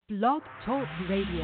Blog Talk Radio.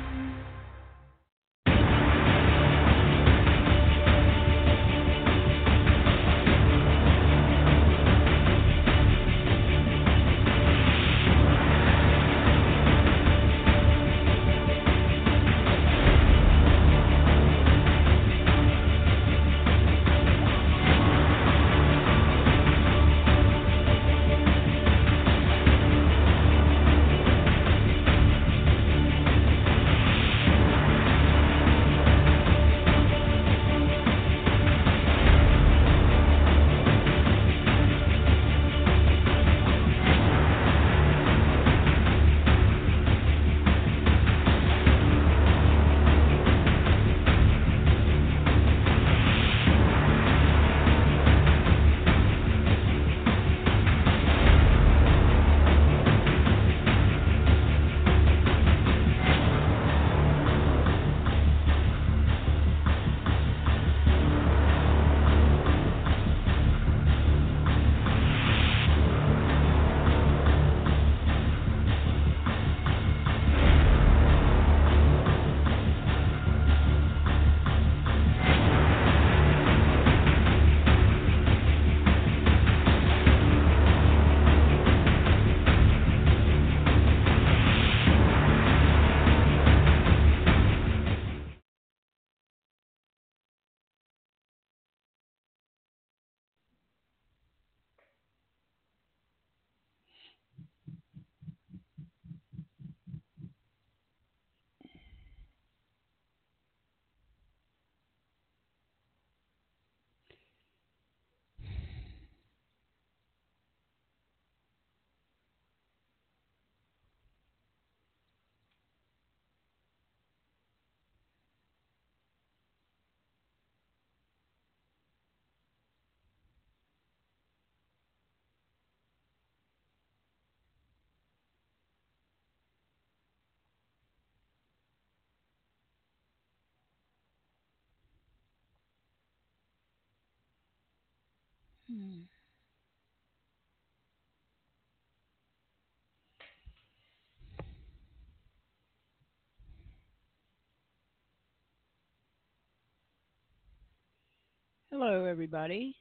Hello, everybody.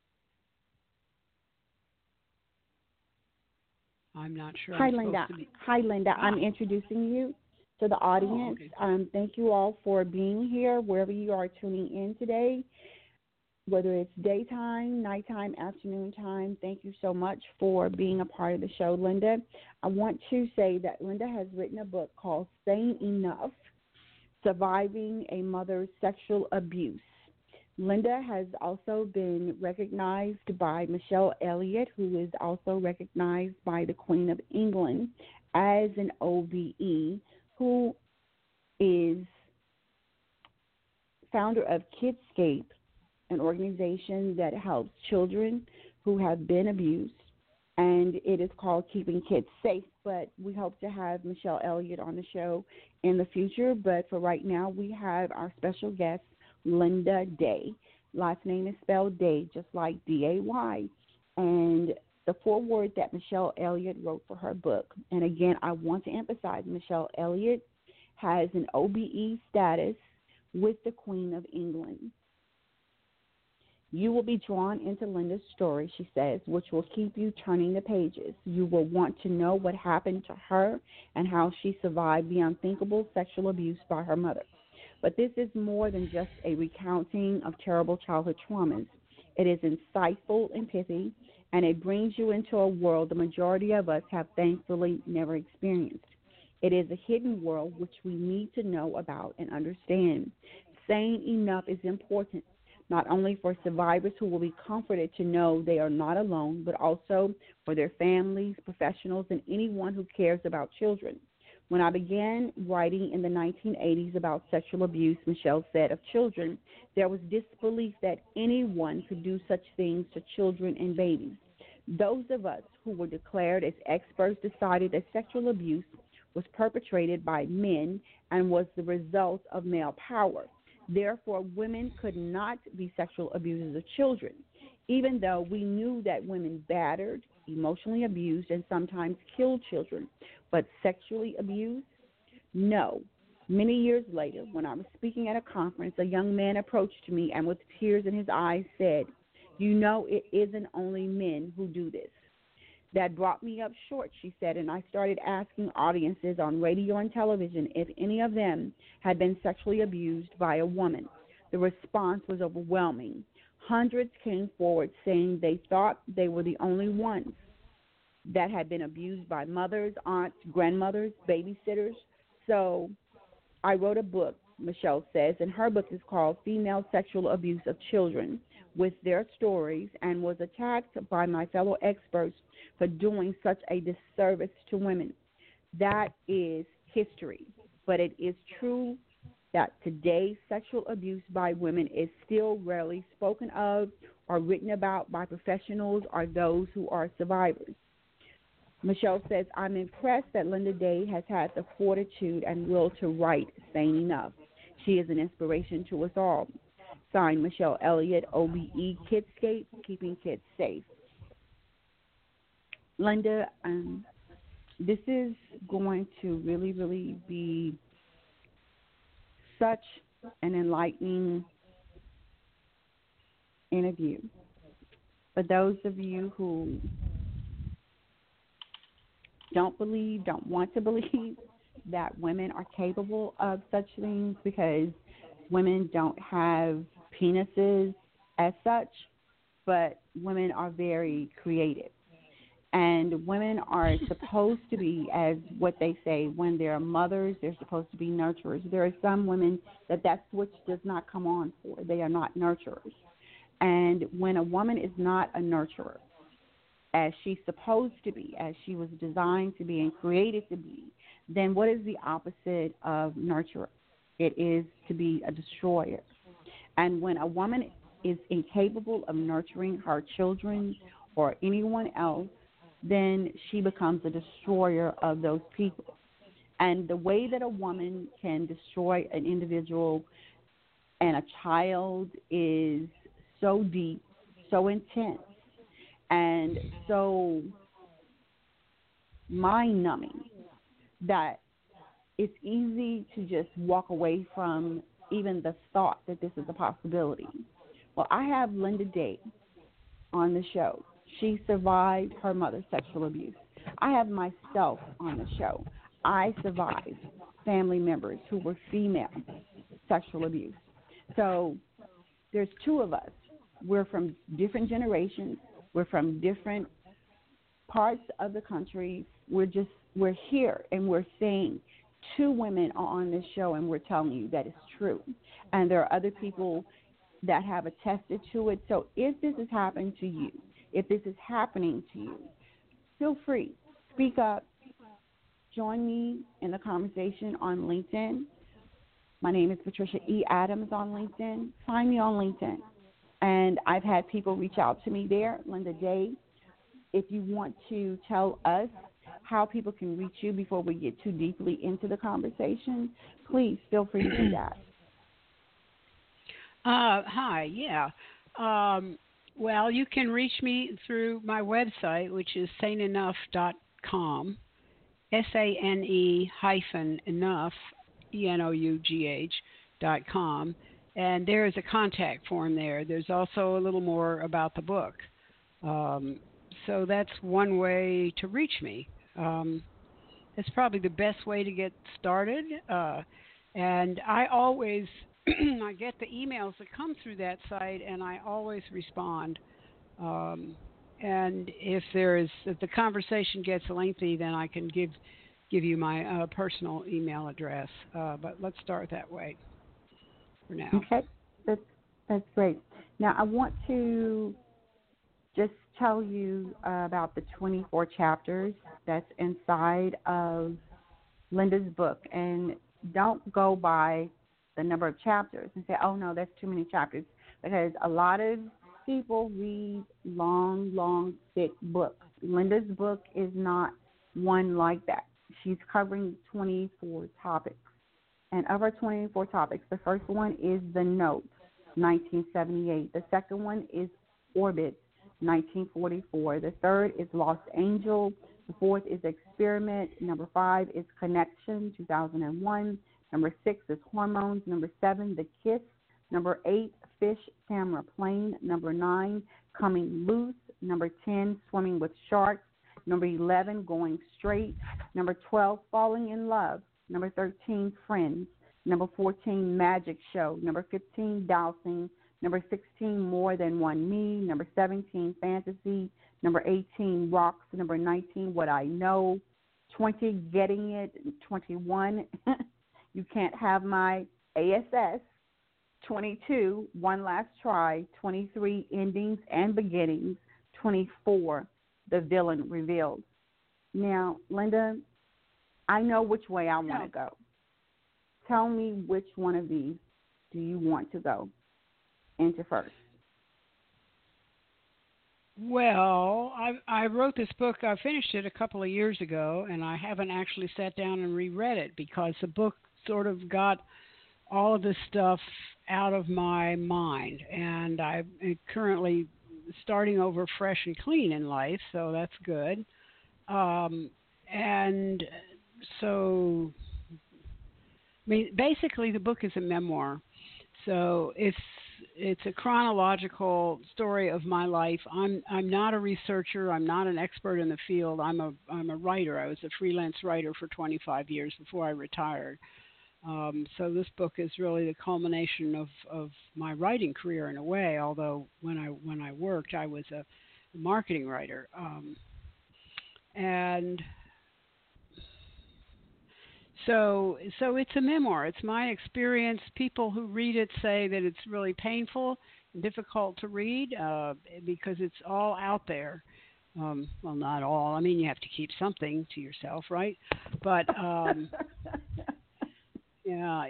I'm not sure Hi, I'm Linda. supposed to be. Hi, Linda. I'm Ah, introducing you to the audience. okay. Thank you all for being here, wherever you are tuning in today, whether it's daytime, nighttime, afternoon time. Thank you so much for being a part of the show, Linda. I want to say that Linda has written a book called Saying Enough, Surviving a Mother's Sexual Abuse. Linda has also been recognized by Michelle Elliott, who is also recognized by the Queen of England as an OBE, who is founder of Kidscape, an organization that helps children who have been abused, and it is called Keeping Kids Safe. But we hope to have Michelle Elliott on the show in the future. But for right now, we have our special guest, Linda Day. Last name is spelled Day, just like D-A-Y. And the foreword that Michelle Elliott wrote for her book. And again, I want to emphasize Michelle Elliott has an OBE status with the Queen of England. You will be drawn into Linda's story, she says, which will keep you turning the pages. You will want to know what happened to her and how she survived the unthinkable sexual abuse by her mother. But this is more than just a recounting of terrible childhood traumas. It is insightful and pithy, and it brings you into a world the majority of us have thankfully never experienced. It is a hidden world which we need to know about and understand. Saying enough is important, not only for survivors who will be comforted to know they are not alone, but also for their families, professionals, and anyone who cares about children. When I began writing in the 1980s about sexual abuse, Michelle said, of children, there was disbelief that anyone could do such things to children and babies. Those of us who were declared as experts decided that sexual abuse was perpetrated by men and was the result of male power. Therefore, women could not be sexual abusers of children. Even though we knew that women battered, emotionally abused, and sometimes killed children. But sexually abused? No. Many years later, when I was speaking at a conference, a young man approached me and with tears in his eyes said, "You know, it isn't only men who do this." That brought me up short, she said, and I started asking audiences on radio and television if any of them had been sexually abused by a woman. The response was overwhelming. Hundreds came forward saying they thought they were the only ones that had been abused by mothers, aunts, grandmothers, babysitters. So I wrote a book, Michelle says, and her book is called Female Sexual Abuse of Children, with their stories, and was attacked by my fellow experts for doing such a disservice to women. That is history, but it is true that today sexual abuse by women is still rarely spoken of or written about by professionals or those who are survivors. Michelle says, I'm impressed that Linda Day has had the fortitude and will to write Sane Enough. She is an inspiration to us all. Signed, Michelle Elliott, OBE Kidscape, Keeping Kids Safe. Linda, this is going to really, really be such an enlightening interview. For those of you who don't want to believe that women are capable of such things because women don't have penises as such, but women are very creative. And women are supposed to be, as what they say, when they're mothers, they're supposed to be nurturers. There are some women that switch does not come on for. They are not nurturers. And when a woman is not a nurturer, as she's supposed to be, as she was designed to be and created to be, then what is the opposite of nurturer? It is to be a destroyer. And when a woman is incapable of nurturing her children or anyone else, then she becomes a destroyer of those people. And the way that a woman can destroy an individual and a child is so deep, so intense, and so mind-numbing that it's easy to just walk away from even the thought that this is a possibility. Well, I have Linda Day on the show. She survived her mother's sexual abuse. I have myself on the show. I survived family members who were female sexual abuse. So there's two of us. We're from different generations. We're from different parts of the country. We're here and we're saying two women are on this show and we're telling you that it's true. And there are other people that have attested to it. So if this has happened to you, if this is happening to you, feel free. Speak up. Join me in the conversation on LinkedIn. My name is Patricia E. Adams on LinkedIn. Find me on LinkedIn. And I've had people reach out to me there, Linda Day. If you want to tell us how people can reach you before we get too deeply into the conversation, please feel free to do that. Hi, yeah. Well, you can reach me through my website, which is saneenough.com, SANE-enough, ENOUGH.com, and there is a contact form there. There's also a little more about the book. So that's one way to reach me. It's probably the best way to get started. And I always I get the emails that come through that site, and I always respond. And if the conversation gets lengthy, then I can give you my personal email address. But let's start that way for now. Okay, that's great. Now I want to just tell you about the 24 chapters that's inside of Linda's book, and don't go by the number of chapters and say, oh, no, that's too many chapters, because a lot of people read long, thick books. Linda's book is not one like that. She's covering 24 topics. And of her 24 topics, the first one is The Note, 1978. The second one is Orbit, 1944. The third is Lost Angel. The fourth is Experiment. Number 5 is Connection, 2001. Number 6 is Hormones. Number 7, The Kiss. Number 8, Fish, Camera, Plane. Number 9, Coming Loose. Number 10, Swimming with Sharks. Number 11, Going Straight. Number 12, Falling in Love. Number 13, Friends. Number 14, Magic Show. Number 15, Dowsing. Number 16, More Than One Me. Number 17, Fantasy. Number 18, Rocks. Number 19, What I Know. 20, Getting It. 21, You Can't Have My ASS. 22, One Last Try. 23, Endings and Beginnings. 24, The Villain Revealed. Now, Linda, I know which way I want to go. Tell me which one of these do you want to go into first? Well, I wrote this book. I finished it a couple of years ago, and I haven't actually sat down and reread it because the book sort of got all of this stuff out of my mind. And I'm currently starting over fresh and clean in life, so that's good. And so, I mean, basically the book is a memoir. So it's a chronological story of my life. I'm not a researcher. I'm not an expert in the field. I'm a writer. I was a freelance writer for 25 years before I retired. So this book is really the culmination of my writing career in a way. Although when I worked, I was a marketing writer, and so it's a memoir. It's my experience. People who read it say that it's really painful and difficult to read because it's all out there. Well, not all. I mean, you have to keep something to yourself, right? But yeah.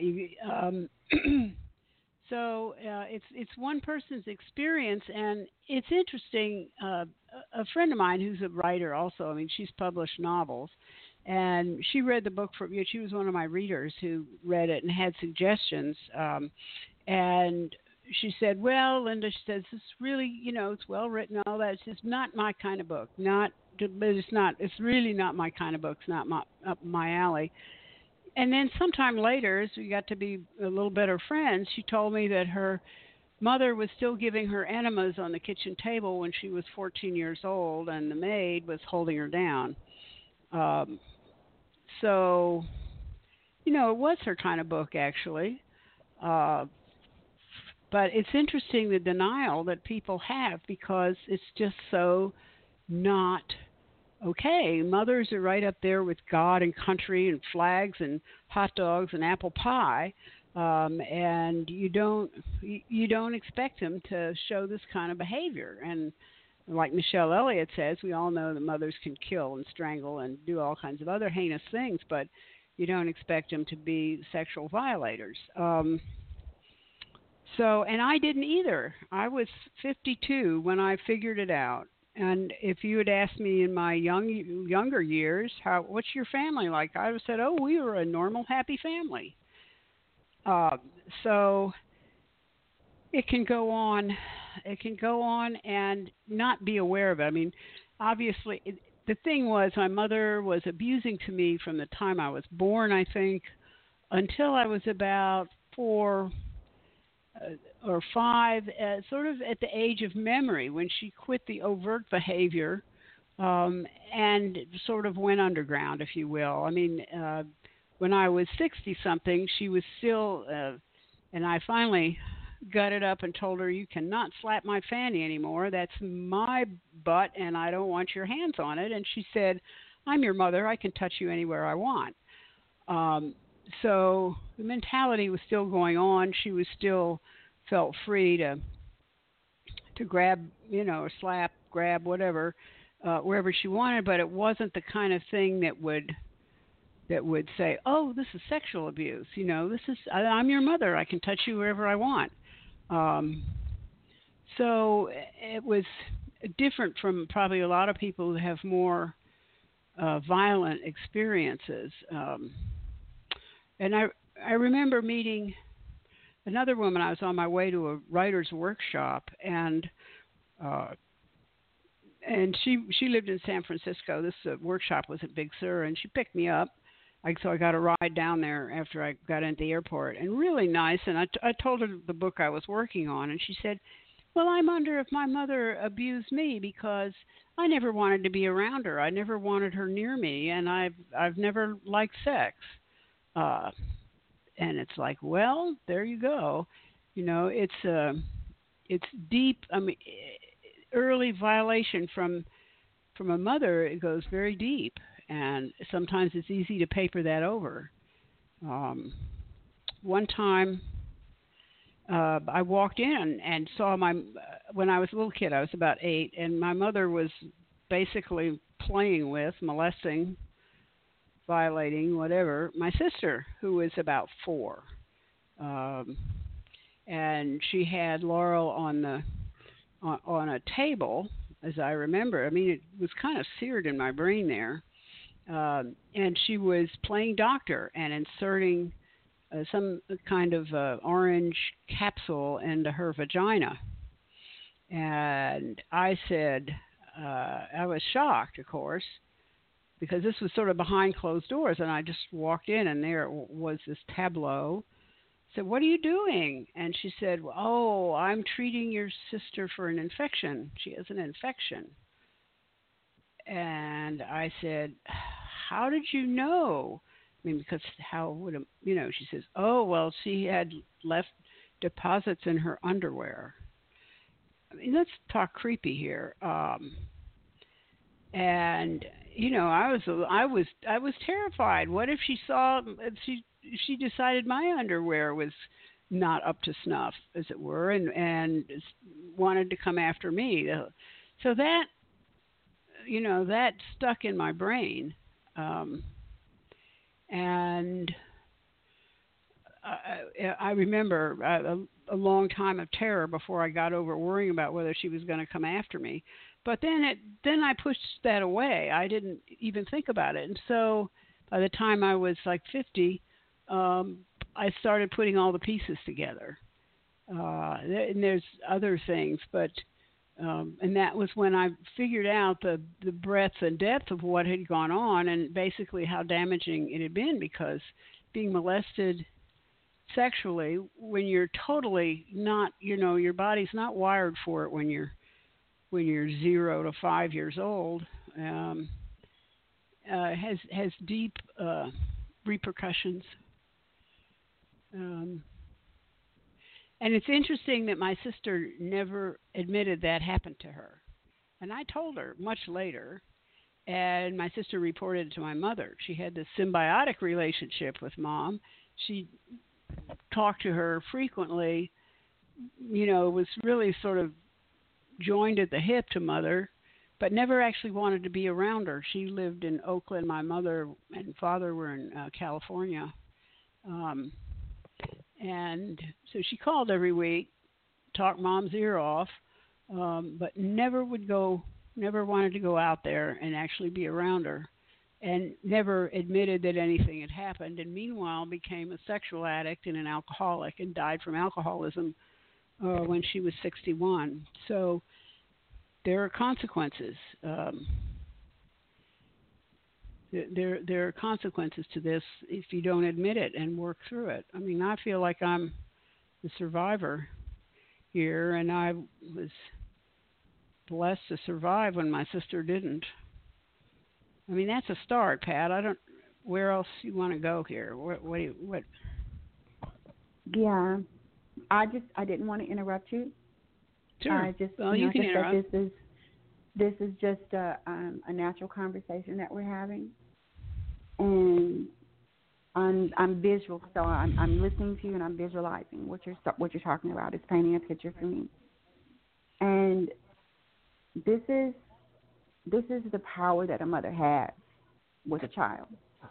So it's one person's experience, and it's interesting. A friend of mine who's a writer also. I mean, she's published novels. And she read the book she was one of my readers who read it and had suggestions. And she said, well, Linda, she says, this really, it's well written, all that. It's just not my kind of book. But it's really not my kind of book. It's not up my alley. And then sometime later, as we got to be a little better friends, she told me that her mother was still giving her enemas on the kitchen table when she was 14 years old, and the maid was holding her down. So, it was her kind of book, actually. But it's interesting the denial that people have because it's just so not okay. Mothers are right up there with God and country and flags and hot dogs and apple pie. And you don't expect them to show this kind of behavior. And like Michelle Elliott says, we all know that mothers can kill and strangle and do all kinds of other heinous things, but you don't expect them to be sexual violators. And I didn't either. I was 52 when I figured it out. And if you had asked me in my younger years, what's your family like? I would have said, oh, we were a normal, happy family. So it can go on. It can go on and not be aware of it. I mean, obviously, the thing was my mother was abusing to me from the time I was born, I think, until I was about 4 or 5, sort of at the age of memory, when she quit the overt behavior and sort of went underground, if you will. I mean, when I was 60-something, she was still, and I finally got it up and told her, you cannot slap my fanny anymore. That's my butt, and I don't want your hands on it. And she said, I'm your mother. I can touch you anywhere I want. So the mentality was still going on. She was still felt free to grab, or slap, grab, whatever, wherever she wanted, but it wasn't the kind of thing that would say, oh, this is sexual abuse. I'm your mother. I can touch you wherever I want. So it was different from probably a lot of people who have more violent experiences. And I remember meeting another woman. I was on my way to a writer's workshop, and and she lived in San Francisco. This workshop was at Big Sur, and she picked me up. So I got a ride down there after I got into the airport, and really nice. And I told her the book I was working on, and she said, "Well, I wonder if my mother abused me because I never wanted to be around her. I never wanted her near me, and I've never liked sex." Uh, and it's like, well, there you go. It's deep. I mean, early violation from a mother, it goes very deep, and sometimes it's easy to paper that over. One time, I walked in and saw when I was a little kid, I was about 8, and my mother was basically playing with, molesting, violating, whatever, my sister, who was about 4. Um, and she had Laurel on a table, as I remember. I mean, it was kind of seared in my brain there. And she was playing doctor and inserting some kind of orange capsule into her vagina. And I said, I was shocked, of course, because this was sort of behind closed doors. And I just walked in, and there was this tableau. I said, "What are you doing?" And she said, "Oh, I'm treating your sister for an infection. She has an infection." And I said, "How did you know?" I mean, because how would she says, "Oh, well, she had left deposits in her underwear." I mean, let's talk creepy here. And I was terrified. What if she decided my underwear was not up to snuff, as it were, and wanted to come after me? So that that stuck in my brain, and I remember a long time of terror before I got over worrying about whether she was going to come after me. But then I pushed that away. I didn't even think about it. And so by the time I was like 50, I started putting all the pieces together. And there's other things, but and that was when I figured out the breadth and depth of what had gone on, and basically how damaging it had been, because being molested sexually when you're totally not, your body's not wired for it when you're 0 to 5 years old, has deep repercussions. And it's interesting that my sister never admitted that happened to her. And I told her much later, and my sister reported it to my mother. She had this symbiotic relationship with Mom. She talked to her frequently, was really sort of joined at the hip to Mother, but never actually wanted to be around her. She lived in Oakland. My mother and father were in California. And so she called every week, talked Mom's ear off, but never wanted to go out there and actually be around her, and never admitted that anything had happened, and meanwhile became a sexual addict and an alcoholic, and died from alcoholism when she was 61. So there are consequences. There are consequences to this if you don't admit it and work through it. I mean, I feel like I'm the survivor here, and I was blessed to survive when my sister didn't. I mean, that's a start, Pat. Where else you want to go here? What? Yeah, I didn't want to interrupt you. Sure. You can interrupt. This is just a natural conversation that we're having, and I'm visual, so I'm listening to you and I'm visualizing what you're talking about. It's painting a picture for me, and this is the power that a mother has with a child.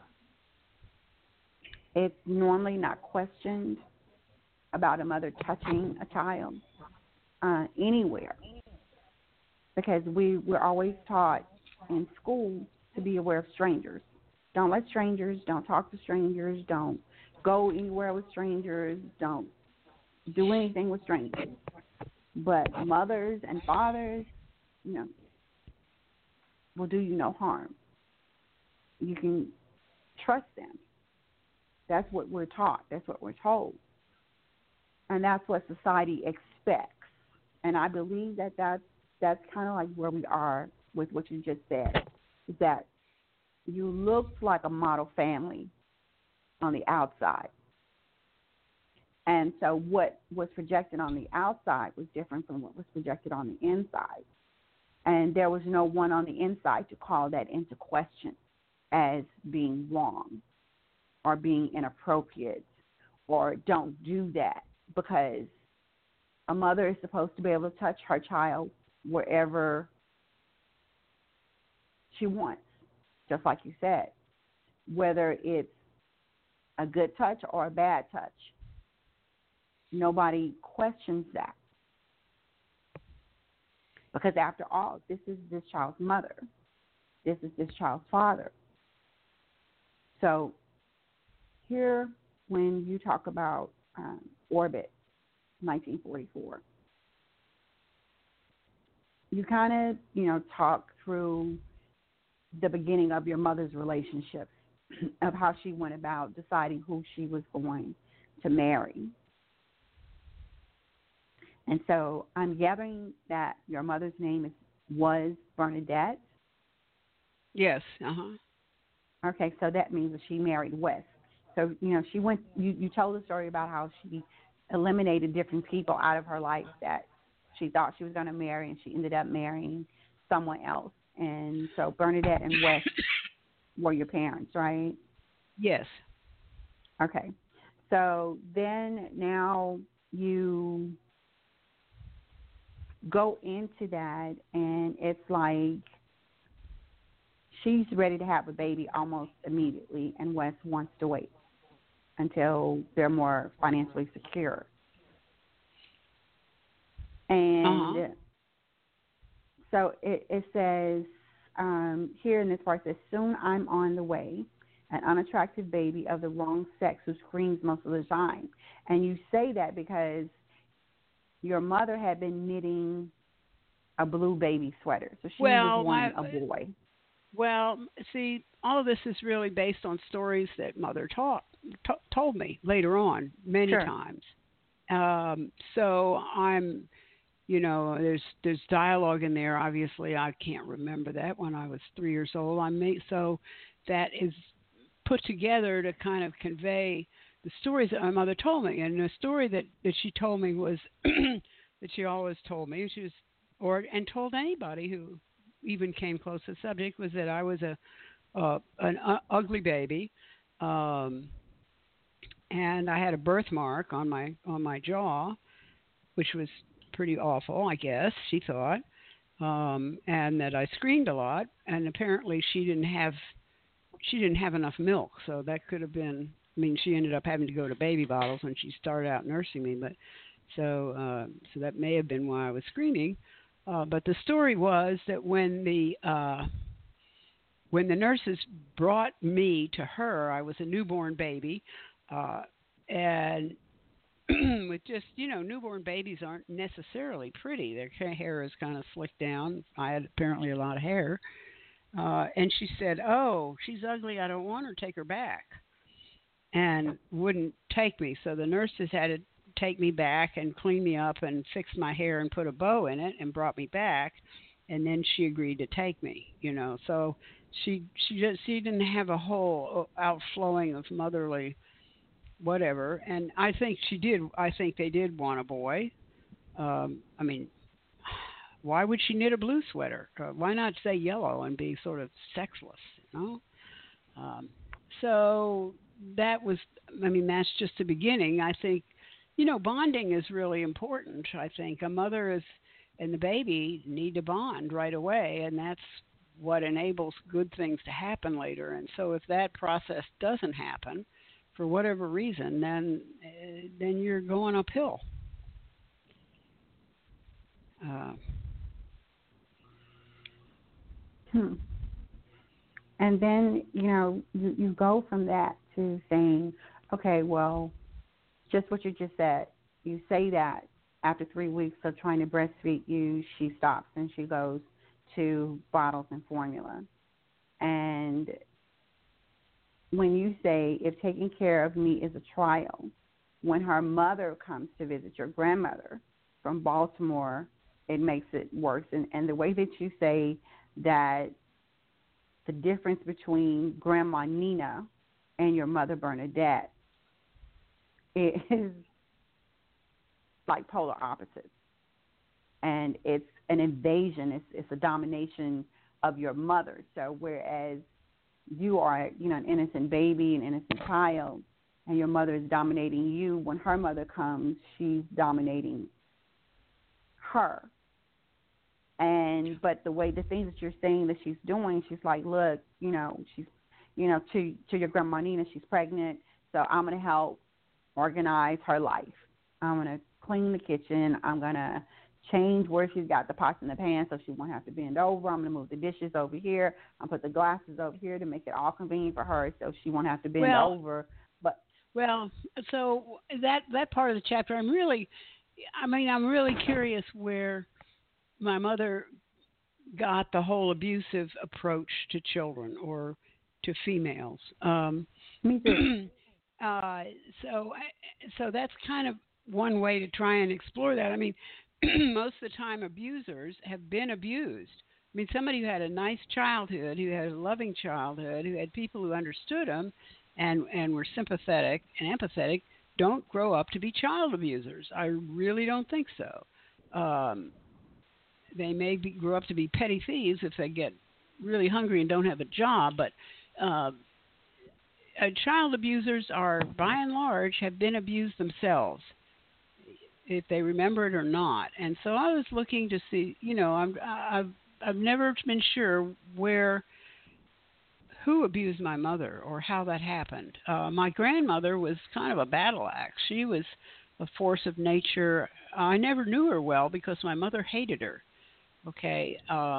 It's normally not questioned about a mother touching a child anywhere, because we're always taught in school to be aware of strangers. Don't let strangers, don't talk to strangers, don't go anywhere with strangers, don't do anything with strangers. But mothers and fathers, will do you no harm. You can trust them. That's what we're taught. That's what we're told. And that's what society expects. And I believe that that's kind of like where we are with what you just said, is that you looked like a model family on the outside. And so what was projected on the outside was different from what was projected on the inside. And there was no one on the inside to call that into question as being wrong or being inappropriate or don't do that, because a mother is supposed to be able to touch her child wherever she wants, just like you said, whether it's a good touch or a bad touch. Nobody questions that. Because after all, this is this child's mother. This is this child's father. So here, when you talk about Orbit, 1944, you kind of, talk through the beginning of your mother's relationship, of how she went about deciding who she was going to marry. And so I'm gathering that your mother's name was Bernadette. Yes. Uh-huh. Okay, so that means that she married West. So, she went, you told the story about how she eliminated different people out of her life that she thought she was going to marry, and she ended up marrying someone else. And so Bernadette and West were your parents, right? Yes. Okay. So then now you go into that, and it's like she's ready to have a baby almost immediately, and Wes wants to wait until they're more financially secure. And so it says here in this part, it says, soon I'm on the way, an unattractive baby of the wrong sex who screams most of the time. And you say that because your mother had been knitting a blue baby sweater. So she was wanting a boy. Well, see, all of this is really based on stories that Mother told me later on many times. So I'm, there's dialogue in there. Obviously, I can't remember that when I was 3 years old. So that is put together to kind of convey the stories that my mother told me. And the story that she told me was that she always told me, and told anybody who even came close to the subject, was that I was an ugly baby, and I had a birthmark on my jaw, which was pretty awful, I guess she thought, and that I screamed a lot, and apparently she didn't have enough milk, so that could have been. I mean, she ended up having to go to baby bottles when she started out nursing me, but so that may have been why I was screaming. But the story was that when the nurses brought me to her, I was a newborn baby, and with just, newborn babies aren't necessarily pretty. Their hair is kind of slicked down. I had apparently a lot of hair. And she said, "Oh, she's ugly. I don't want her. Take her back." And wouldn't take me. So the nurses had to take me back and clean me up and fix my hair and put a bow in it and brought me back. And then she agreed to take me, So she didn't have a whole outflowing of motherly whatever. And I think they did want a boy. I mean, why would she knit a blue sweater? Why not say yellow and be sort of sexless, So that's just the beginning. I think, bonding is really important. I think a mother and the baby need to bond right away, and that's what enables good things to happen later. And so if that process doesn't happen for whatever reason, then you're going uphill. And then, you go from that to saying, okay, well, just what you just said. You say that after 3 weeks of trying to breastfeed you, she stops and she goes to bottles and formula. And when you say, if taking care of me is a trial, when her mother comes to visit your grandmother from Baltimore, it makes it worse. And the way that you say that the difference between Grandma Nina and your mother Bernadette is like polar opposites. And it's an invasion. It's a domination of your mother. So whereas you are, an innocent baby, an innocent child, and your mother is dominating you, when her mother comes, she's dominating her. But the things that you're saying that she's doing, she's like, look, she's, to your grandma Nina, she's pregnant, so I'm going to help organize her life. I'm going to clean the kitchen. I'm going to change where she's got the pots and the pans so she won't have to bend over. I'm going to move the dishes over here. I'm going to put the glasses over here to make it all convenient for her so she won't have to bend over. So that part of the chapter, I'm really curious where my mother got the whole abusive approach to children or to females. Me too. So that's kind of one way to try and explore that. I mean, most of the time abusers have been abused. I mean, somebody who had a nice childhood, who had a loving childhood, who had people who understood them and were sympathetic and empathetic, don't grow up to be child abusers. I really don't think so. They may grow up to be petty thieves if they get really hungry and don't have a job, but child abusers are, by and large, have been abused themselves, if they remember it or not. And so I was looking to see, I've never been sure who abused my mother or how that happened. My grandmother was kind of a battle axe. She was a force of nature. I never knew her well because my mother hated her. Okay,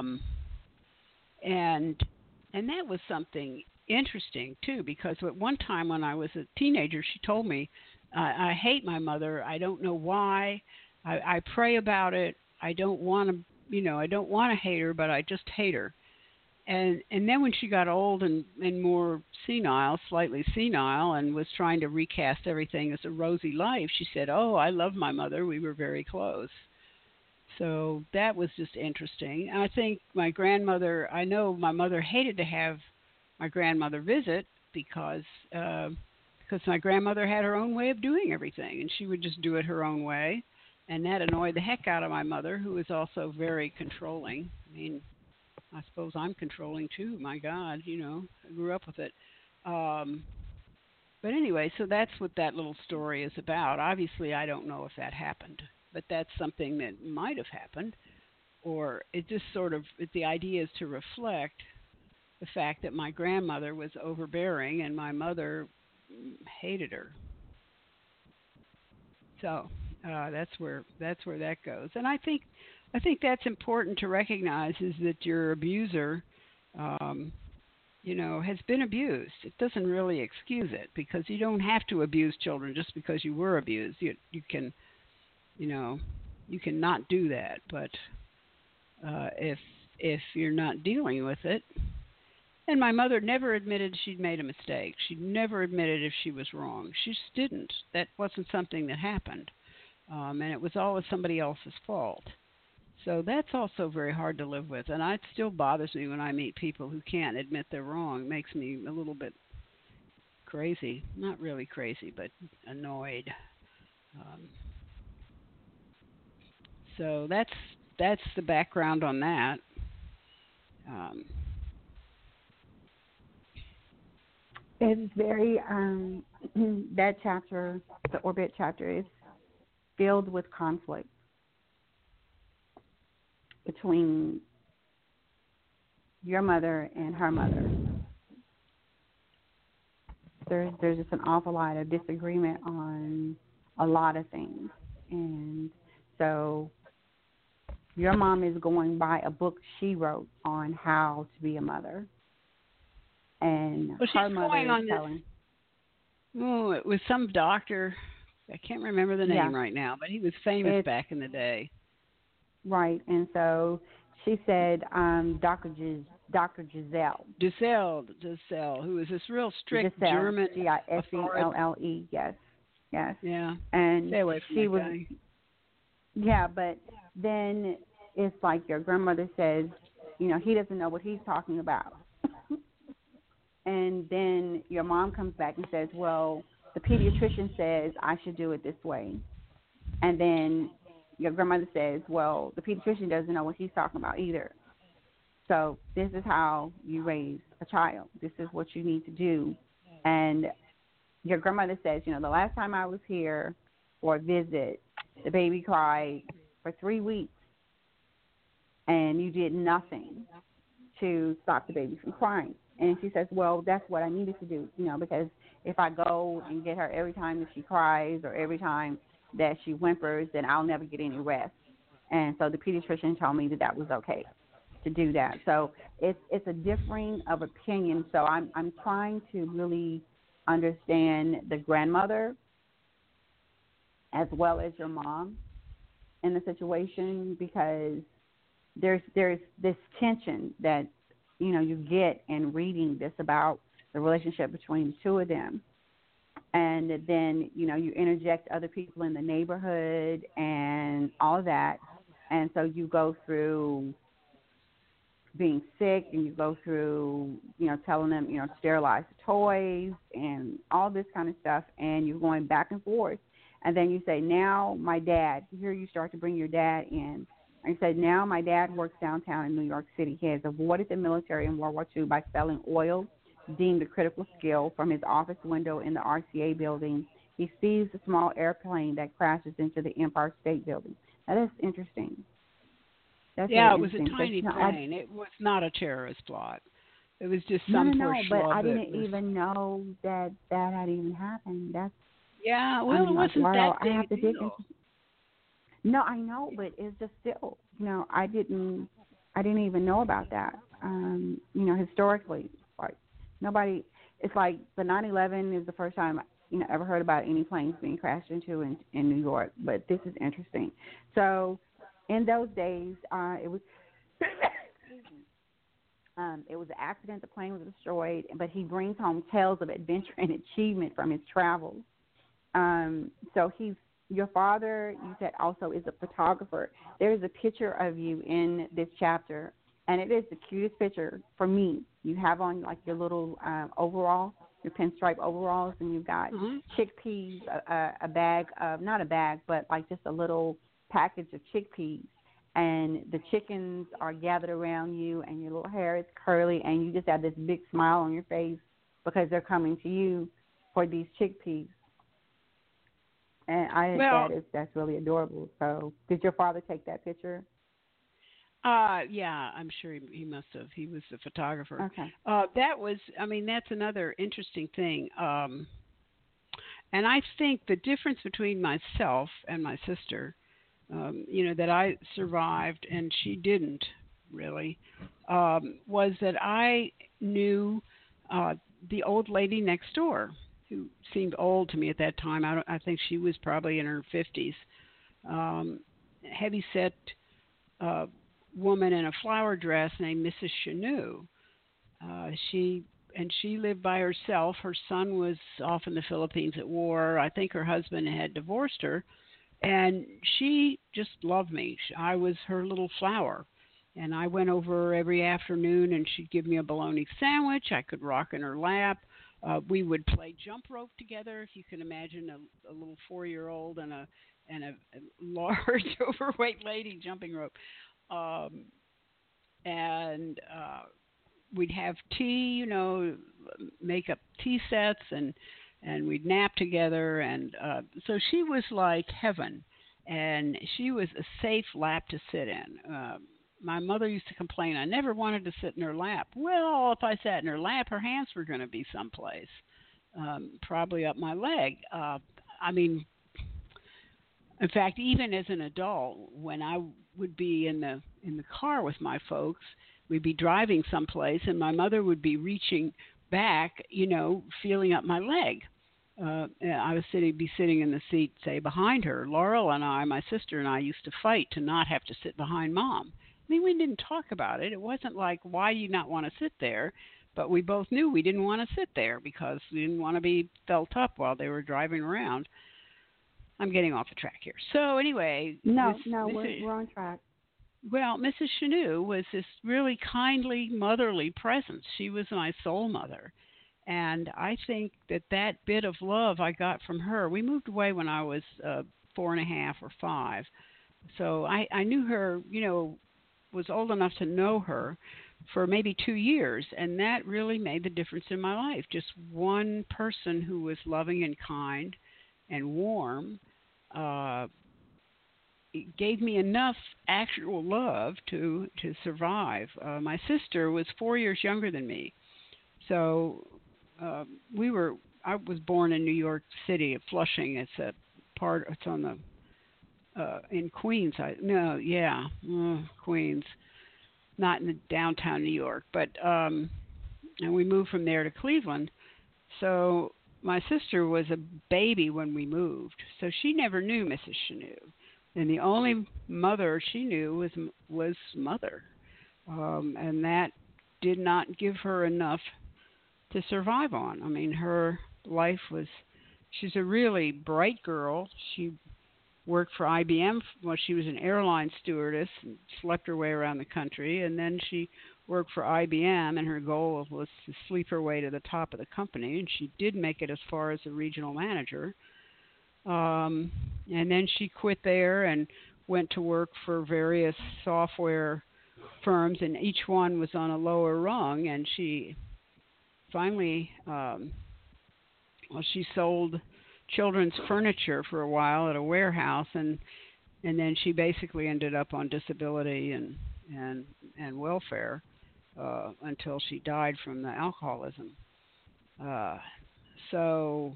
and that was something interesting too, because at one time when I was a teenager, she told me, I hate my mother. I don't know why. I pray about it. I don't want to hate her, but I just hate her. And then when she got old and more senile, slightly senile, and was trying to recast everything as a rosy life, she said, "Oh, I love my mother. We were very close." So that was just interesting. I think I know my mother hated to have my grandmother visit because my grandmother had her own way of doing everything, and she would just do it her own way. And that annoyed the heck out of my mother, who was also very controlling. I mean, I suppose I'm controlling too. My God, I grew up with it. But anyway, so that's what that little story is about. Obviously, I don't know if that happened, but that's something that might have happened. Or it just the idea is to reflect the fact that my grandmother was overbearing and my mother hated her. So that's where that goes. And I think that's important to recognize, is that your abuser, has been abused. It doesn't really excuse it, because you don't have to abuse children just because you were abused. You can, you can not do that. But if you're not dealing with it, and my mother never admitted she'd made a mistake. She never admitted if she was wrong. She just didn't. That wasn't something that happened. And it was always somebody else's fault. So that's also very hard to live with. And it still bothers me when I meet people who can't admit they're wrong. It makes me a little bit crazy. Not really crazy, but annoyed. So that's the background on that. It's very, that chapter, the Orbit chapter, is filled with conflict between your mother and her mother. There's just an awful lot of disagreement on a lot of things. And so your mom is going by a book she wrote on how to be a mother. And her mother is telling. Oh, it was some doctor. I can't remember the name right now, but he was famous back in the day. Right. And so She said, Dr. Giselle. Giselle, who is this real strict Giselle, German authority. Giselle. Yes, yes. Yeah. And Stay away from she that was, guy. yeah, but then it's like your grandmother says, he doesn't know what he's talking about. And then your mom comes back and says, well, the pediatrician says I should do it this way. And then your grandmother says, well, the pediatrician doesn't know what he's talking about either. So this is how you raise a child. This is what you need to do. And your grandmother says, the last time I was here for a visit, the baby cried for 3 weeks, and you did nothing to stop the baby from crying. And she says, well, that's what I needed to do, because if I go and get her every time that she cries or every time that she whimpers, then I'll never get any rest. And so the pediatrician told me that was okay to do that. So it's a differing of opinion. So I'm trying to really understand the grandmother as well as your mom in the situation, because there's this tension that you get in reading this about the relationship between the two of them. And then, you interject other people in the neighborhood and all of that. And so you go through being sick, and you go through, telling them, sterilize the toys and all this kind of stuff. And you're going back and forth. And then you say, now my dad, here you start to bring your dad in. And you say, now my dad works downtown in New York City. He has avoided the military in World War II by selling oil, deemed a critical skill, from his office window in the RCA building. He sees a small airplane that crashes into the Empire State Building. Now, that's interesting. That's yeah, it really was a tiny plane. It was not a terrorist plot. It was just some poor schlub. But I didn't even know that had even happened. That's yeah. Well, it wasn't that big a deal. No, I know, but it's just still, I didn't even know about that. Historically, like nobody. It's like the 9/11 is the first time ever heard about any planes being crashed into in New York. But this is interesting. So, in those days, it was it was an accident. The plane was destroyed, but he brings home tales of adventure and achievement from his travels. So your father, you said, also is a photographer. There is a picture of you in this chapter, and it is the cutest picture for me. You have on like your little overall, your pinstripe overalls, and you've got chickpeas, a bag of, not a bag, but like just a little package of chickpeas. And the chickens are gathered around you, and your little hair is curly, and you just have this big smile on your face because they're coming to you for these chickpeas. And that's really adorable. So, did your father take that picture? Yeah, I'm sure he must have. He was a photographer. Okay. That's another interesting thing. And I think the difference between myself and my sister, that I survived and she didn't really, was that I knew the old lady next door, who seemed old to me at that time. I think she was probably in her 50s. Heavy-set woman in a flower dress named Mrs. Chanou. She lived by herself. Her son was off in the Philippines at war. I think her husband had divorced her, and she just loved me. I was her little flower. And I went over every afternoon, and she'd give me a bologna sandwich. I could rock in her lap. We would play jump rope together. If you can imagine a little 4-year-old and a large overweight lady jumping rope. We'd have tea, make up tea sets, and we'd nap together. And so she was like heaven, and she was a safe lap to sit in. My mother used to complain I never wanted to sit in her lap. Well, if I sat in her lap, her hands were going to be someplace, probably up my leg. In fact, even as an adult, when I would be in the car with my folks, we'd be driving someplace, and my mother would be reaching back, feeling up my leg. I would be sitting in the seat, say, behind her. Laurel and I, my sister and I, used to fight to not have to sit behind Mom. mean, we didn't talk about it. It wasn't like, why you not want to sit there? But we both knew we didn't want to sit there because we didn't want to be felt up while they were driving around. I'm getting off the track here. So anyway, No, no, we're on track. Mrs. Chanou was this really kindly, motherly presence. She was my soul mother. And I think that that bit of love I got from her, we moved away when I was 4.5 or 5. So I knew her, was old enough to know her for maybe 2 years. And that really made the difference in my life. Just one person who was loving and kind and warm. It gave me enough actual love to survive. My sister was 4 years younger than me, so we were. I was born in New York City, Flushing. It's a part. It's on the in Queens. Queens, not in the downtown New York, but and we moved from there to Cleveland. So my sister was a baby when we moved, so she never knew Mrs. Chanou. And the only mother she knew was mother, and that did not give her enough to survive on. I mean, her life was. She's a really bright girl. She worked for IBM. Well, she was an airline stewardess and slept her way around the country, and then she worked for IBM. And her goal was to sleep her way to the top of the company, and she did make it as far as a regional manager. And then she quit there and went to work for various software firms, and each one was on a lower rung. And she finally, she sold children's furniture for a while at a warehouse, and then she basically ended up on disability and welfare until she died from the alcoholism. So.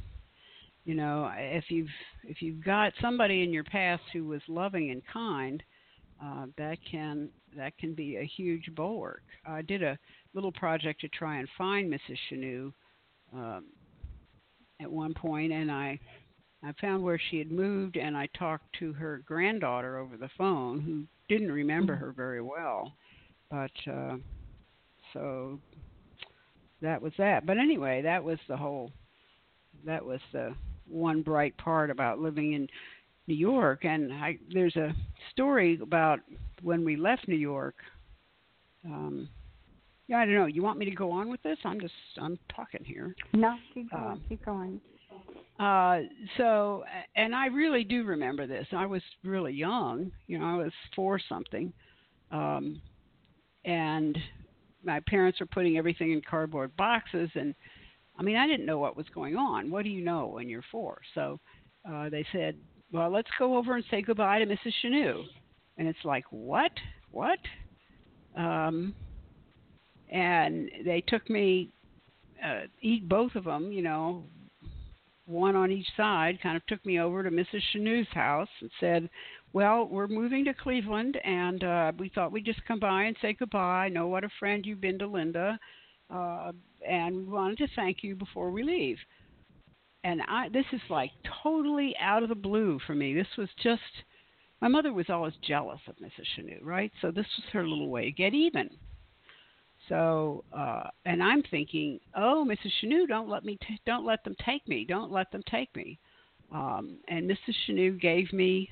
If you've got somebody in your past who was loving and kind, that can be a huge bulwark. I did a little project to try and find Mrs. Chanou at one point, and I found where she had moved, and I talked to her granddaughter over the phone, who didn't remember her very well, but so that was that. But anyway, that was the one bright part about living in New York. And there's a story about when we left New York. I don't know. You want me to go on with this? I'm talking here. No, keep going. Keep going. So, and I really do remember this. I was really young. I was 4 something, and my parents were putting everything in cardboard boxes, and I mean, I didn't know what was going on. What do you know when you're 4? So they said, well, let's go over and say goodbye to Mrs. Chanou. And it's like, what? And they took me, both of them, one on each side, kind of took me over to Mrs. Chanou's house and said, well, we're moving to Cleveland, and we thought we'd just come by and say goodbye. I know what a friend you've been to Linda. And we wanted to thank you before we leave. And this is like totally out of the blue for me. This was just, my mother was always jealous of Mrs. Chanou, right? So this was her little way to get even. So, and I'm thinking, oh, Mrs. Chanou, don't let them take me. Don't let them take me. And Mrs. Chanou gave me,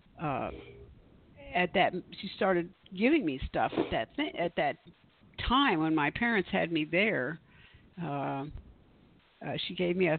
she started giving me stuff at that time when my parents had me there. She gave me a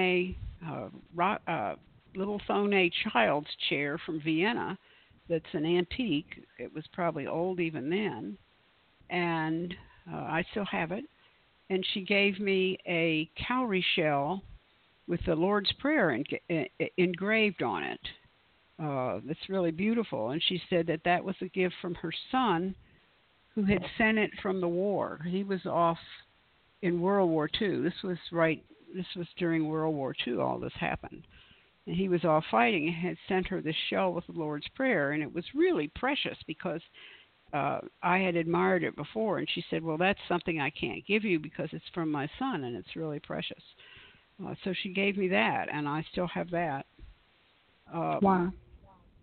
little Thonet child's chair from Vienna that's an antique. It was probably old even then, and I still have it. And she gave me a cowrie shell with the Lord's Prayer engraved on it. It's really beautiful. And she said that was a gift from her son, who had sent it from the war. He was off in World War II. This was during World War II, all this happened. And he was off fighting and had sent her this shell with the Lord's Prayer. And it was really precious because I had admired it before. And she said, well, that's something I can't give you because it's from my son and it's really precious. So she gave me that, and I still have that. Wow.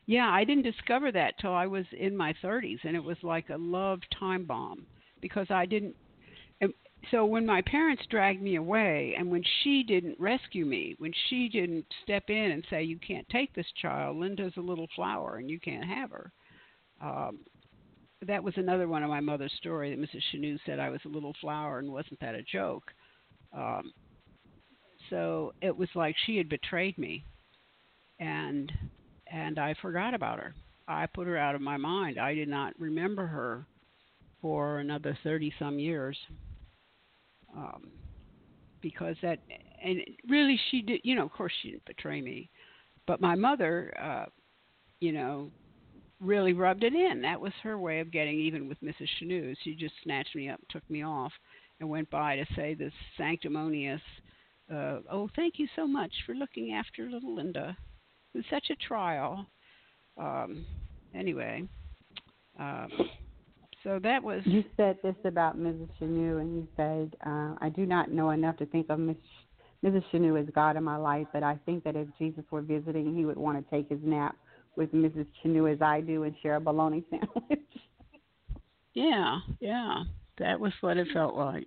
Yeah, I didn't discover that till I was in my 30s, and it was like a love time bomb because I didn't. and So when my parents dragged me away, and when she didn't rescue me, when she didn't step in and say, "You can't take this child. Linda's a little flower, and you can't have her." Um, that was another one of my mother's story that Mrs. Chanou said I was a little flower, and wasn't that a joke? Um, so it was like she had betrayed me, and I forgot about her. I put her out of my mind. I did not remember her for another 30 some years, um, because that, and really she did, of course she didn't betray me, but my mother, you know, really rubbed it in. That was her way of getting even with Mrs. Chanou. She just snatched me up, took me off, and went by to say this sanctimonious, "Oh, thank you so much for looking after little Linda. It was such a trial." Um, anyway, um, so that was. You said this about Mrs. Chanou, and you said, I do not know enough to think of Mrs. Chanou as God in my life, but I think that if Jesus were visiting, he would want to take his nap with Mrs. Chanou as I do and share a bologna sandwich. Yeah, that was what it felt like.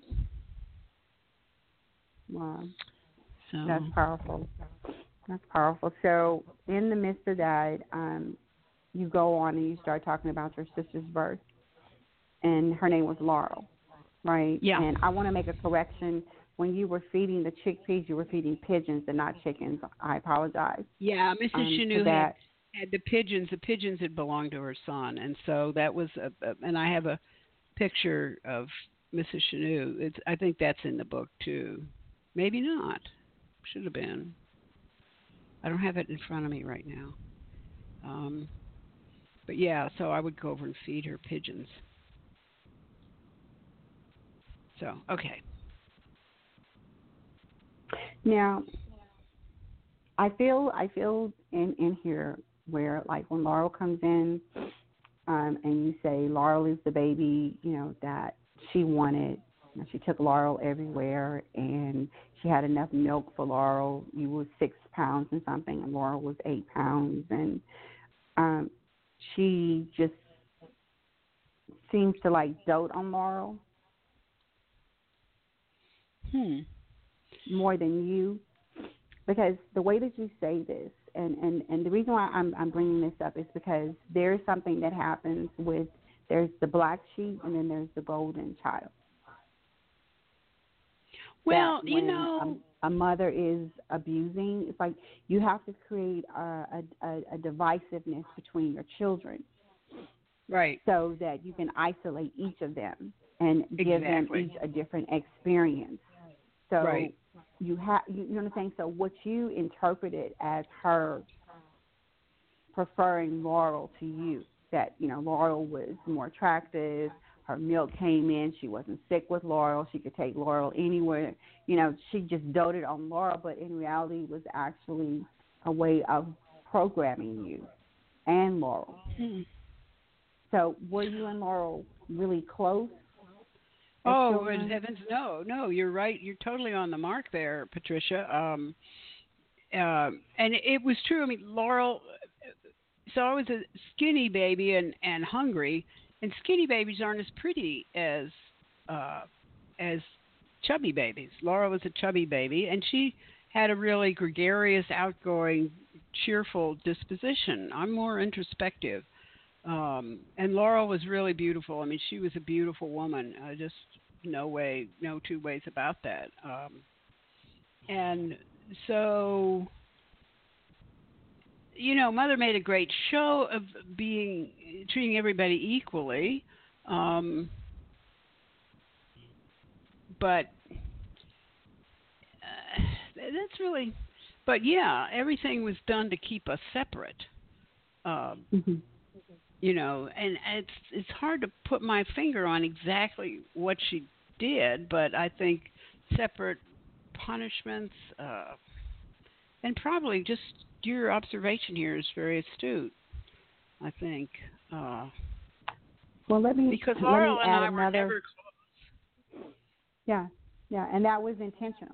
Wow, So. that's powerful. That's powerful. So in the midst of that, you go on and you start talking about your sister's birth, and her name was Laurel, right? Yeah. And I want to make a correction. When you were feeding the chickpeas, you were feeding pigeons and not chickens. I apologize. Yeah, Mrs. For Chanou that. had the pigeons. The pigeons had belonged to her son, and so that was and I have a picture of Mrs. Chanou. I think that's in the book too. Maybe not. Should have been. I don't have it in front of me right now. Um, but yeah, so I would go over and feed her pigeons. So okay. Now, I feel in here where, like, when Laurel comes in, and you say Laurel is the baby, that she wanted. She took Laurel everywhere, and she had enough milk for Laurel. You were 6 pounds and something, and Laurel was 8 pounds, and she just seems to like dote on Laurel more than you, because the way that you say this, and the reason why I'm bringing this up is because there's something that happens with, there's the black sheep and then there's the golden child. Well, that when a mother is abusing, it's like you have to create a divisiveness between your children, right? So that you can isolate each of them and give them each a different experience. So right. you know what I'm saying? So what you interpreted as her preferring Laurel to you, that, Laurel was more attractive, her milk came in, she wasn't sick with Laurel, she could take Laurel anywhere, she just doted on Laurel, but in reality was actually a way of programming you and Laurel. So were you and Laurel really close? Oh, heavens, no, you're right. You're totally on the mark there, Patricia. And it was true. I mean, Laurel, so I was a skinny baby and hungry, and skinny babies aren't as pretty as chubby babies. Laurel was a chubby baby, and she had a really gregarious, outgoing, cheerful disposition. I'm more introspective. And Laurel was really beautiful. I mean, she was a beautiful woman. Just no two ways about that. And so, Mother made a great show of treating everybody equally. But that's really, but yeah, everything was done to keep us separate. And it's hard to put my finger on exactly what she did, but I think separate punishments, and probably just your observation here is very astute, I think. Well, because Laurel and I were never close. Yeah, and that was intentional.